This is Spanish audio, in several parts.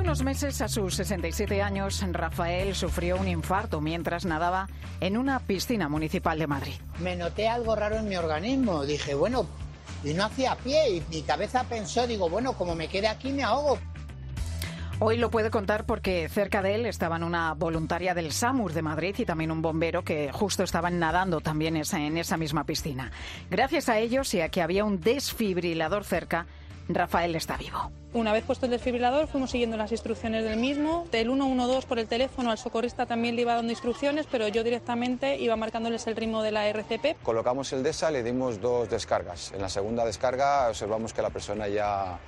unos meses, a sus 67 años, Rafael sufrió un infarto mientras nadaba en una piscina municipal de Madrid. Me noté algo raro en mi organismo. Dije, bueno, y no hacía pie. Y mi cabeza pensó, digo, bueno, como me quede aquí me ahogo. Hoy lo puede contar porque cerca de él estaban una voluntaria del SAMUR de Madrid y también un bombero que justo estaban nadando también en esa misma piscina. Gracias a ellos y a que había un desfibrilador cerca, Rafael está vivo. Una vez puesto el desfibrilador, fuimos siguiendo las instrucciones del mismo. Del 112 por el teléfono, al socorrista también le iba dando instrucciones, pero yo directamente iba marcándoles el ritmo de la RCP. Colocamos el DESA, le dimos 2 descargas. En la segunda descarga observamos que la persona ya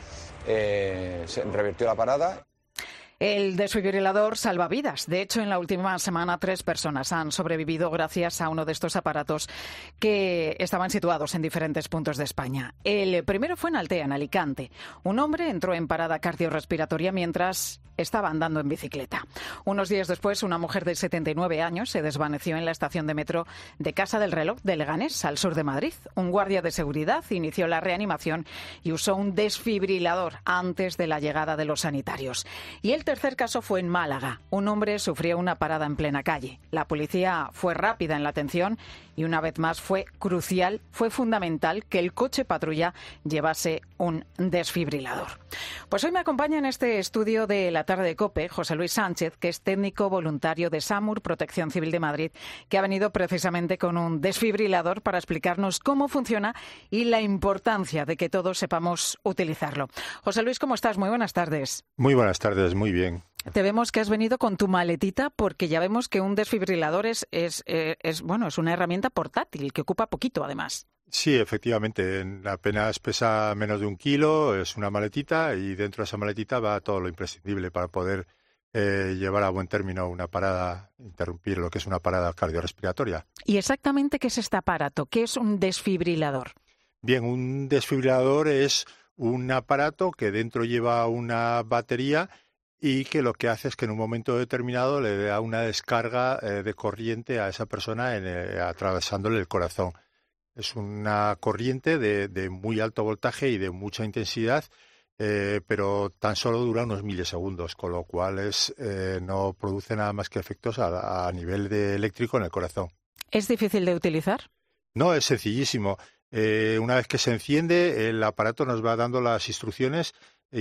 se revirtió la parada. El desfibrilador salva vidas. De hecho, en la última semana 3 personas han sobrevivido gracias a uno de estos aparatos que estaban situados en diferentes puntos de España. El primero fue en Altea, en Alicante. Un hombre entró en parada cardiorrespiratoria mientras estaba andando en bicicleta. Unos días después, una mujer de 79 años se desvaneció en la estación de metro de Casa del Reloj de Leganés, al sur de Madrid. Un guardia de seguridad inició la reanimación y usó un desfibrilador antes de la llegada de los sanitarios. Y el tercer caso fue en Málaga. Un hombre sufrió una parada en plena calle. La policía fue rápida en la atención y una vez más fue crucial, fue fundamental que el coche patrulla llevase un desfibrilador. Pues hoy me acompaña en este estudio de la tarde de COPE José Luis Sánchez, que es técnico voluntario de SAMUR, Protección Civil de Madrid, que ha venido precisamente con un desfibrilador para explicarnos cómo funciona y la importancia de que todos sepamos utilizarlo. José Luis, ¿cómo estás? Muy buenas tardes. Muy buenas tardes, muy bien. Te vemos que has venido con tu maletita porque ya vemos que un desfibrilador es una herramienta portátil que ocupa poquito, además. Sí, efectivamente, apenas pesa menos de 1 kilo, es una maletita y dentro de esa maletita va todo lo imprescindible para poder llevar a buen término una parada, interrumpir lo que es una parada cardiorrespiratoria. ¿Y exactamente qué es este aparato? ¿Qué es un desfibrilador? Bien, un desfibrilador es un aparato que dentro lleva una batería y que lo que hace es que en un momento determinado le da una descarga de corriente a esa persona atravesándole el corazón. Es una corriente de muy alto voltaje y de mucha intensidad, pero tan solo dura unos milisegundos, con lo cual no produce nada más que efectos a nivel eléctrico en el corazón. ¿Es difícil de utilizar? No, es sencillísimo. Una vez que se enciende, el aparato nos va dando las instrucciones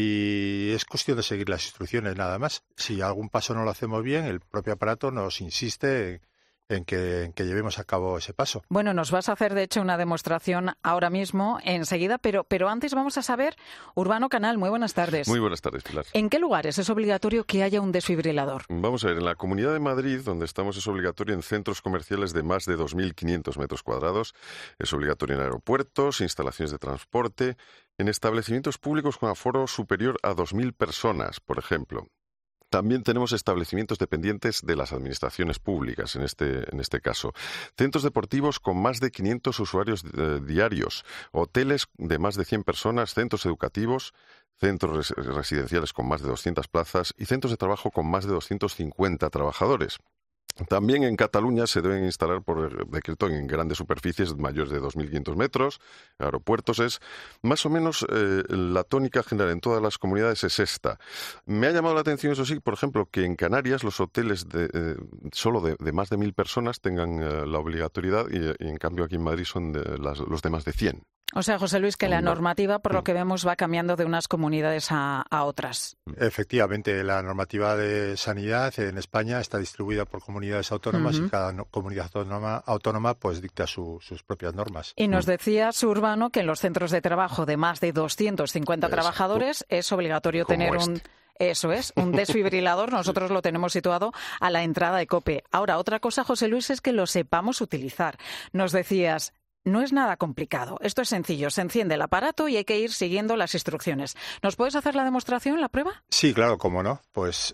y es cuestión de seguir las instrucciones nada más. Si algún paso no lo hacemos bien, el propio aparato nos insiste en que llevemos a cabo ese paso. Bueno, nos vas a hacer de hecho una demostración ahora mismo, enseguida, pero antes vamos a saber, Urbano Canal, muy buenas tardes. Muy buenas tardes, Pilar. ¿En qué lugares es obligatorio que haya un desfibrilador? Vamos a ver, en la Comunidad de Madrid, donde estamos, es obligatorio en centros comerciales de más de 2.500 metros cuadrados, es obligatorio en aeropuertos, instalaciones de transporte, en establecimientos públicos con aforo superior a 2.000 personas, por ejemplo. También tenemos establecimientos dependientes de las administraciones públicas, en este caso. Centros deportivos con más de 500 usuarios diarios, hoteles de más de 100 personas, centros educativos, centros residenciales con más de 200 plazas y centros de trabajo con más de 250 trabajadores. También en Cataluña se deben instalar por decreto en grandes superficies mayores de 2.500 metros, aeropuertos. Es más o menos la tónica general en todas las comunidades es esta. Me ha llamado la atención, eso sí, por ejemplo, que en Canarias los hoteles solo de más de 1.000 personas tengan la obligatoriedad y en cambio aquí en Madrid son los de más de 100. O sea, José Luis, que la normativa, por lo que vemos, va cambiando de unas comunidades a otras. Efectivamente, la normativa de sanidad en España está distribuida por comunidades autónomas y cada comunidad autónoma pues dicta sus propias normas. Y nos decías, Urbano, que en los centros de trabajo de más de 250 trabajadores es obligatorio tener un desfibrilador. Nosotros lo tenemos situado a la entrada de COPE. Ahora, otra cosa, José Luis, es que lo sepamos utilizar. Nos decías, no es nada complicado. Esto es sencillo. Se enciende el aparato y hay que ir siguiendo las instrucciones. ¿Nos puedes hacer la demostración, la prueba? Sí, claro, cómo no. Pues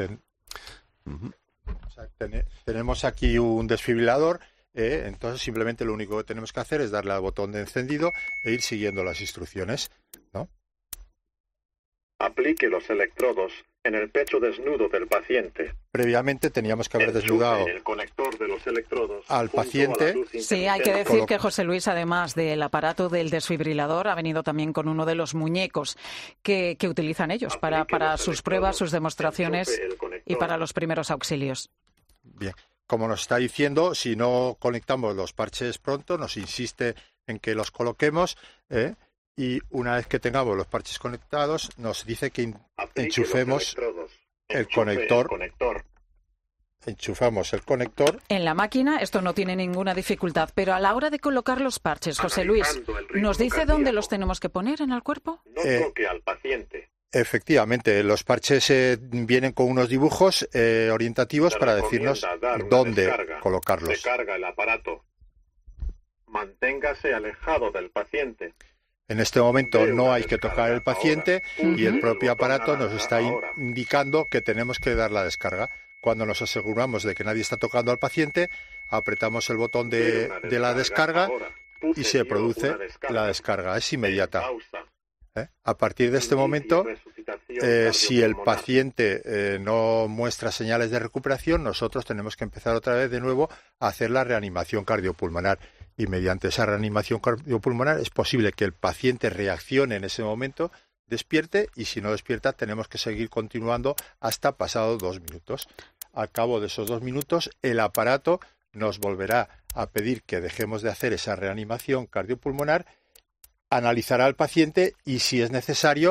tenemos aquí un desfibrilador. Entonces, simplemente lo único que tenemos que hacer es darle al botón de encendido e ir siguiendo las instrucciones, ¿no? Aplique los electrodos en el pecho desnudo del paciente. Previamente teníamos que haber desnudado el conector de los electrodos al paciente. Sí, hay que decir que José Luis, además del aparato del desfibrilador, ha venido también con uno de los muñecos que utilizan ellos para sus pruebas, sus demostraciones y para los primeros auxilios. Bien, como nos está diciendo, si no conectamos los parches pronto, nos insiste en que los coloquemos, y una vez que tengamos los parches conectados, nos dice que enchufemos el conector. Enchufamos el conector. En la máquina esto no tiene ninguna dificultad, pero a la hora de colocar los parches, José Luis, ¿nos dice dónde los tenemos que poner en el cuerpo? No toque al paciente. Efectivamente, los parches vienen con unos dibujos orientativos para decirnos dónde colocarlos. Descarga el aparato. Manténgase alejado del paciente. En este momento no hay que tocar el paciente y el propio aparato nos está indicando que tenemos que dar la descarga. Cuando nos aseguramos de que nadie está tocando al paciente, apretamos el botón de la descarga y se produce la descarga. Es inmediata. A partir de este momento, si el paciente no muestra señales de recuperación, nosotros tenemos que empezar otra vez de nuevo a hacer la reanimación cardiopulmonar. Y mediante esa reanimación cardiopulmonar es posible que el paciente reaccione en ese momento, despierte, y si no despierta tenemos que seguir continuando hasta pasados 2 minutos. Al cabo de esos 2 minutos, el aparato nos volverá a pedir que dejemos de hacer esa reanimación cardiopulmonar, analizará al paciente y, si es necesario,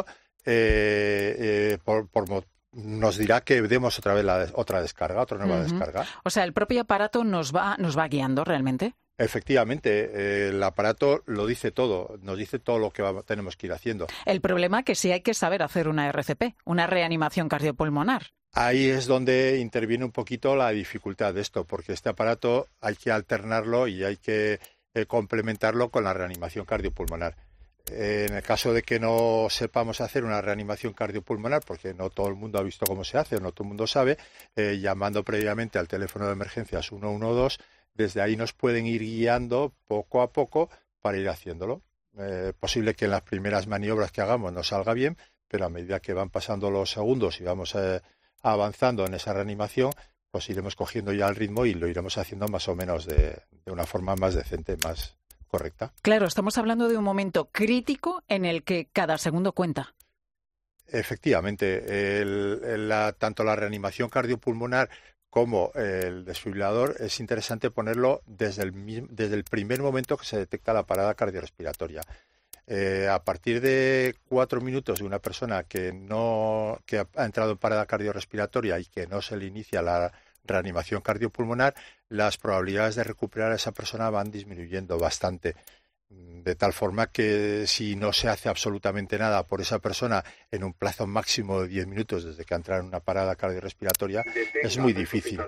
nos dirá que demos otra vez otra nueva descarga. O sea, el propio aparato nos va guiando realmente. Efectivamente, el aparato lo dice todo, nos dice todo lo que tenemos que ir haciendo. El problema es que sí hay que saber hacer una RCP, una reanimación cardiopulmonar. Ahí es donde interviene un poquito la dificultad de esto, porque este aparato hay que alternarlo y hay que complementarlo con la reanimación cardiopulmonar. En el caso de que no sepamos hacer una reanimación cardiopulmonar, porque no todo el mundo ha visto cómo se hace, no todo el mundo sabe, llamando previamente al teléfono de emergencias 112, desde ahí nos pueden ir guiando poco a poco para ir haciéndolo. Posible que en las primeras maniobras que hagamos no salga bien, pero a medida que van pasando los segundos y vamos avanzando en esa reanimación, pues iremos cogiendo ya el ritmo y lo iremos haciendo más o menos de una forma más decente, más correcta. Claro, estamos hablando de un momento crítico en el que cada segundo cuenta. Efectivamente, tanto la reanimación cardiopulmonar como el desfibrilador es interesante ponerlo desde el primer momento que se detecta la parada cardiorrespiratoria. A partir de 4 minutos de una persona que ha entrado en parada cardiorrespiratoria y que no se le inicia la reanimación cardiopulmonar, las probabilidades de recuperar a esa persona van disminuyendo bastante. De tal forma que si no se hace absolutamente nada por esa persona en un plazo máximo de 10 minutos desde que ha entrado en una parada cardiorrespiratoria, es muy difícil.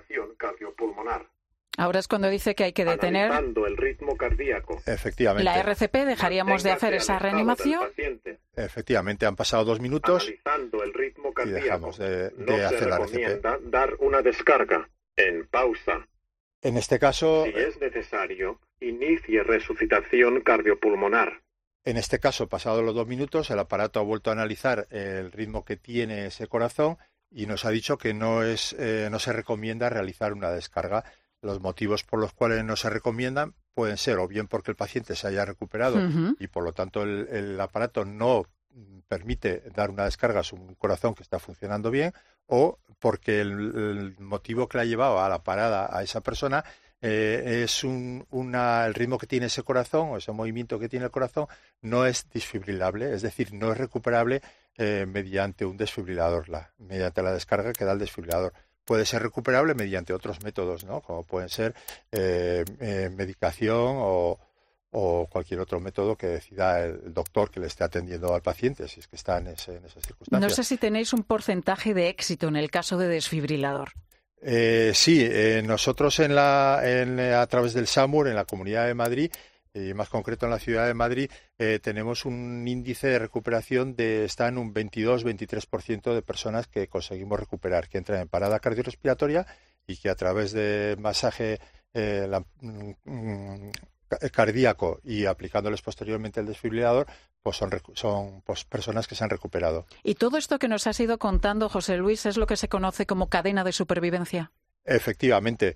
Ahora es cuando dice que hay que detener el ritmo cardíaco. Efectivamente. La RCP, dejaríamos de hacer esa reanimación. Efectivamente, han pasado 2 minutos Analizando el ritmo cardíaco, y dejamos de no hacer se la recomienda RCP. dar una descarga en pausa. En este caso, Si es necesario, inicie resucitación cardiopulmonar. En este caso, pasados los 2 minutos, el aparato ha vuelto a analizar el ritmo que tiene ese corazón y nos ha dicho que no se recomienda realizar una descarga. Los motivos por los cuales no se recomiendan pueden ser o bien porque el paciente se haya recuperado y por lo tanto el aparato no permite dar una descarga a un corazón que está funcionando bien, o porque el motivo que le ha llevado a la parada a esa persona es el ritmo que tiene ese corazón o ese movimiento que tiene el corazón no es desfibrilable, es decir, no es recuperable mediante un desfibrilador, mediante la descarga que da el desfibrilador. Puede ser recuperable mediante otros métodos, ¿no? Como pueden ser medicación o cualquier otro método que decida el doctor que le esté atendiendo al paciente, si es que está en esas circunstancias. No sé si tenéis un porcentaje de éxito en el caso de desfibrilador. Sí, nosotros a través del SAMUR en la Comunidad de Madrid, y más concreto en la Ciudad de Madrid, tenemos un índice de recuperación está en un 22-23% de personas que conseguimos recuperar, que entran en parada cardiorrespiratoria y que a través de masaje cardíaco y aplicándoles posteriormente el desfibrilador, pues son personas que se han recuperado. Y todo esto que nos has ido contando, José Luis, es lo que se conoce como cadena de supervivencia. Efectivamente,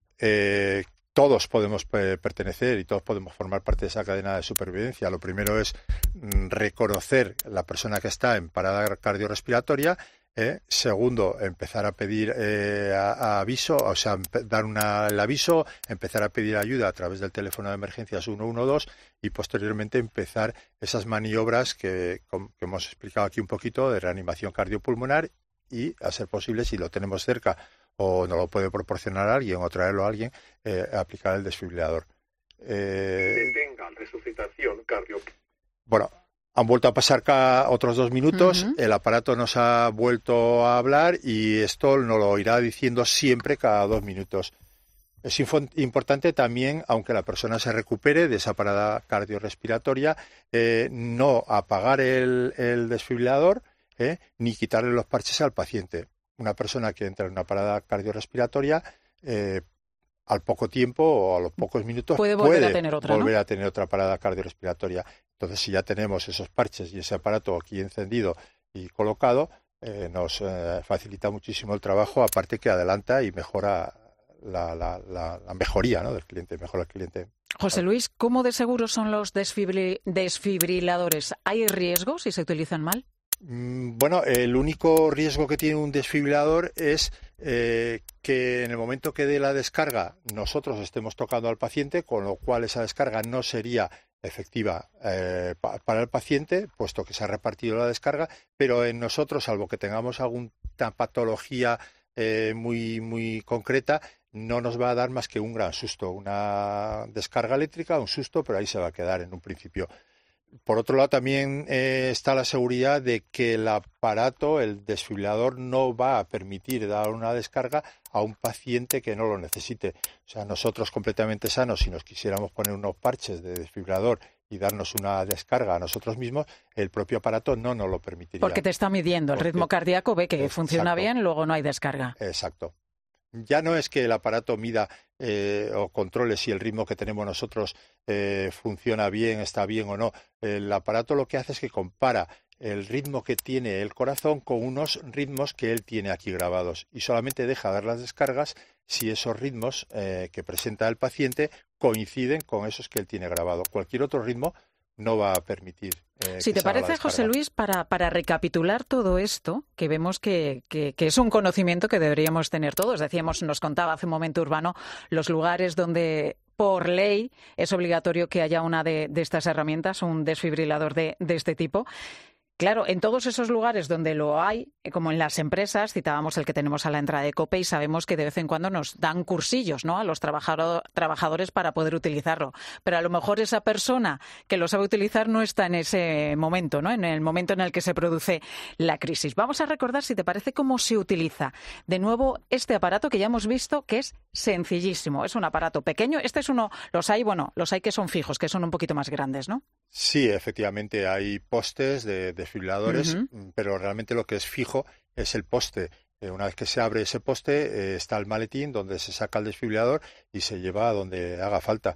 todos podemos pertenecer y todos podemos formar parte de esa cadena de supervivencia. Lo primero es reconocer la persona que está en parada cardiorrespiratoria. Segundo, empezar a pedir aviso, o sea, dar el aviso, empezar a pedir ayuda a través del teléfono de emergencias 112 y posteriormente empezar esas maniobras que hemos explicado aquí un poquito de reanimación cardiopulmonar y, a ser posible, si lo tenemos cerca o no lo puede proporcionar a alguien o traerlo a alguien, aplicar el desfibrilador. Detenga resucitación cardiopulmonar. Bueno, han vuelto a pasar otros 2 minutos, el aparato nos ha vuelto a hablar y esto nos lo irá diciendo siempre cada 2 minutos. Es importante también, aunque la persona se recupere de esa parada cardiorrespiratoria, no apagar el desfibrilador ni quitarle los parches al paciente. Una persona que entra en una parada cardiorrespiratoria, al poco tiempo o a los pocos minutos puede volver a tener otra parada cardiorrespiratoria. Entonces, si ya tenemos esos parches y ese aparato aquí encendido y colocado, nos facilita muchísimo el trabajo, aparte que adelanta y mejora la mejoría, ¿no?, del cliente, mejora el cliente. José Luis, ¿cómo de seguros son los desfibriladores? ¿Hay riesgo si se utilizan mal? Bueno, el único riesgo que tiene un desfibrilador es que en el momento que dé la descarga nosotros estemos tocando al paciente, con lo cual esa descarga no sería efectiva para el paciente, puesto que se ha repartido la descarga, pero en nosotros, salvo que tengamos alguna patología muy concreta, no nos va a dar más que un gran susto, una descarga eléctrica, un susto, pero ahí se va a quedar en un principio. Por otro lado, también está la seguridad de que el aparato, el desfibrilador, no va a permitir dar una descarga a un paciente que no lo necesite. O sea, nosotros completamente sanos, si nos quisiéramos poner unos parches de desfibrilador y darnos una descarga a nosotros mismos, el propio aparato no nos lo permitiría. Porque te está midiendo el ritmo cardíaco, ve que funciona bien, luego no hay descarga. Exacto. Ya no es que el aparato mida o controle si el ritmo que tenemos nosotros funciona bien, está bien o no. El aparato lo que hace es que compara el ritmo que tiene el corazón con unos ritmos que él tiene aquí grabados y solamente deja dar las descargas si esos ritmos que presenta el paciente coinciden con esos que él tiene grabado. Cualquier otro ritmo no va a permitir. Si te parece, José Luis, para recapitular todo esto, que vemos que es un conocimiento que deberíamos tener todos. Decíamos, nos contaba hace un momento Urbano, los lugares donde por ley es obligatorio que haya una de estas herramientas, un desfibrilador de este tipo. Claro, en todos esos lugares donde lo hay, como en las empresas, citábamos el que tenemos a la entrada de COPE y sabemos que de vez en cuando nos dan cursillos, ¿no?, a los trabajadores para poder utilizarlo. Pero a lo mejor esa persona que lo sabe utilizar no está en ese momento, ¿no?, en el momento en el que se produce la crisis. Vamos a recordar, si te parece, cómo se utiliza de nuevo este aparato que ya hemos visto que es sencillísimo. Es un aparato pequeño. Este es uno, los hay que son fijos, que son un poquito más grandes, ¿no? Sí, efectivamente, hay postes de desfibriladores, pero realmente lo que es fijo es el poste. Una vez que se abre ese poste, está el maletín donde se saca el desfibrilador y se lleva a donde haga falta.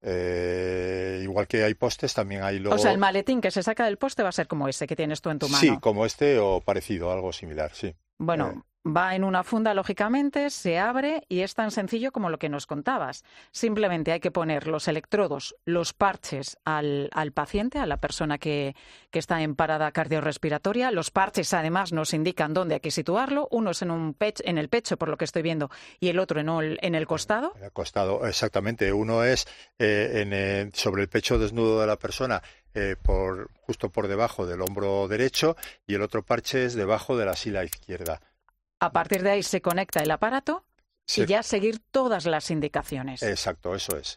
Igual que hay postes, también hay luego... O sea, el maletín que se saca del poste va a ser como ese que tienes tú en tu mano. Sí, como este o parecido, algo similar, sí. Bueno, va en una funda, lógicamente, se abre y es tan sencillo como lo que nos contabas. Simplemente hay que poner los electrodos, los parches al paciente, a la persona que está en parada cardiorrespiratoria. Los parches, además, nos indican dónde hay que situarlo. Uno es en el pecho, por lo que estoy viendo, y el otro en el costado. En el costado, exactamente. Uno es sobre el pecho desnudo de la persona, justo por debajo del hombro derecho, y el otro parche es debajo de la sila izquierda. A partir de ahí se conecta el aparato y ya seguir todas las indicaciones. Exacto, eso es.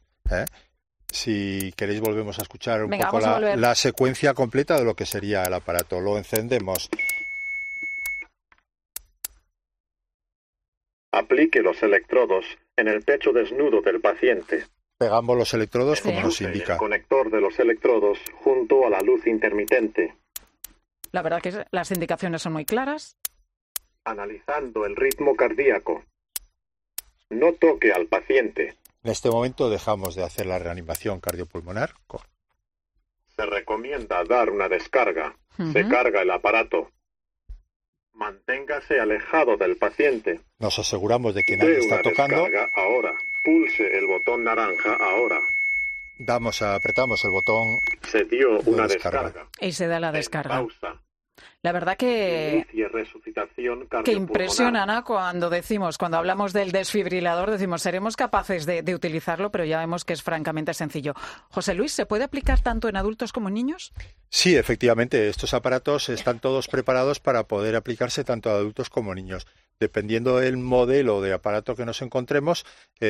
Si queréis volvemos a escuchar un poco la secuencia completa de lo que sería el aparato. Lo encendemos. Aplique los electrodos en el pecho desnudo del paciente. Pegamos los electrodos como nos indica. El conector de los electrodos junto a la luz intermitente. La verdad que las indicaciones son muy claras. Analizando el ritmo cardíaco. No toque al paciente. En este momento dejamos de hacer la reanimación cardiopulmonar. Se recomienda dar una descarga. Se carga el aparato. Manténgase alejado del paciente. Nos aseguramos de que nadie está tocando. Descarga ahora. Pulse el botón naranja ahora. Apretamos el botón. Se dio una descarga. Y se da la descarga. Pausa. La verdad que impresiona, ¿no? Cuando hablamos del desfibrilador, decimos, seremos capaces de utilizarlo, pero ya vemos que es francamente sencillo. José Luis, ¿se puede aplicar tanto en adultos como en niños? Sí, efectivamente, estos aparatos están todos preparados para poder aplicarse tanto a adultos como a niños. Dependiendo del modelo de aparato que nos encontremos,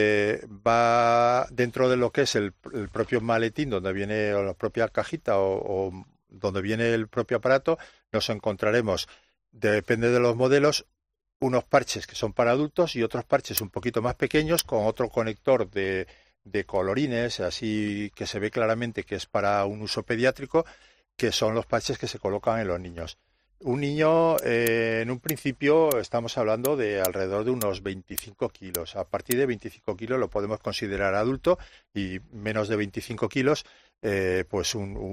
va dentro de lo que es el propio maletín, donde viene la propia cajita o donde viene el propio aparato, nos encontraremos, depende de los modelos, unos parches que son para adultos y otros parches un poquito más pequeños con otro conector de colorines, así que se ve claramente que es para un uso pediátrico, que son los parches que se colocan en los niños. Un niño, en un principio, estamos hablando de alrededor de unos 25 kilos. A partir de 25 kilos lo podemos considerar adulto y menos de 25 kilos pues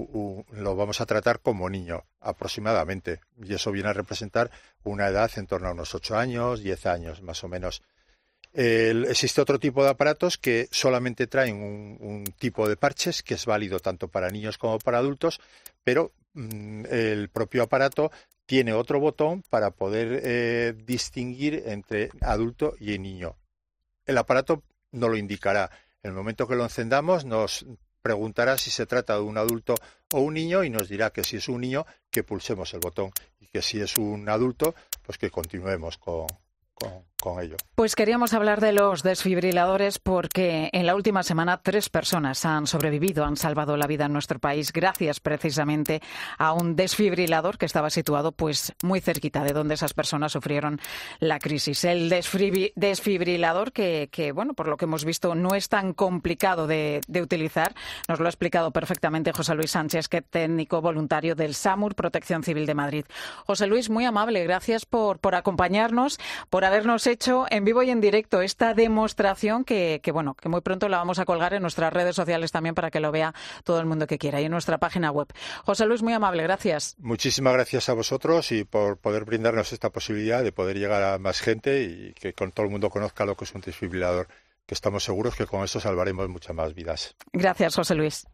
lo vamos a tratar como niño aproximadamente. Y eso viene a representar una edad en torno a unos 8 años, 10 años más o menos. Existe otro tipo de aparatos que solamente traen un tipo de parches que es válido tanto para niños como para adultos, pero el propio aparato tiene otro botón para poder distinguir entre adulto y niño. El aparato nos lo indicará. En el momento que lo encendamos nos preguntará si se trata de un adulto o un niño y nos dirá que si es un niño que pulsemos el botón y que si es un adulto pues que continuemos con ello. Pues queríamos hablar de los desfibriladores porque en la última semana 3 personas han sobrevivido, han salvado la vida en nuestro país gracias precisamente a un desfibrilador que estaba situado pues muy cerquita de donde esas personas sufrieron la crisis. El desfibrilador que bueno, por lo que hemos visto no es tan complicado de utilizar, nos lo ha explicado perfectamente José Luis Sánchez, que es técnico voluntario del SAMUR Protección Civil de Madrid. José Luis, muy amable, gracias por acompañarnos, por habernos hecho en vivo y en directo esta demostración que muy pronto la vamos a colgar en nuestras redes sociales también para que lo vea todo el mundo que quiera y en nuestra página web. José Luis, muy amable, gracias. Muchísimas gracias a vosotros y por poder brindarnos esta posibilidad de poder llegar a más gente y que todo el mundo conozca lo que es un desfibrilador, que estamos seguros que con eso salvaremos muchas más vidas. Gracias, José Luis.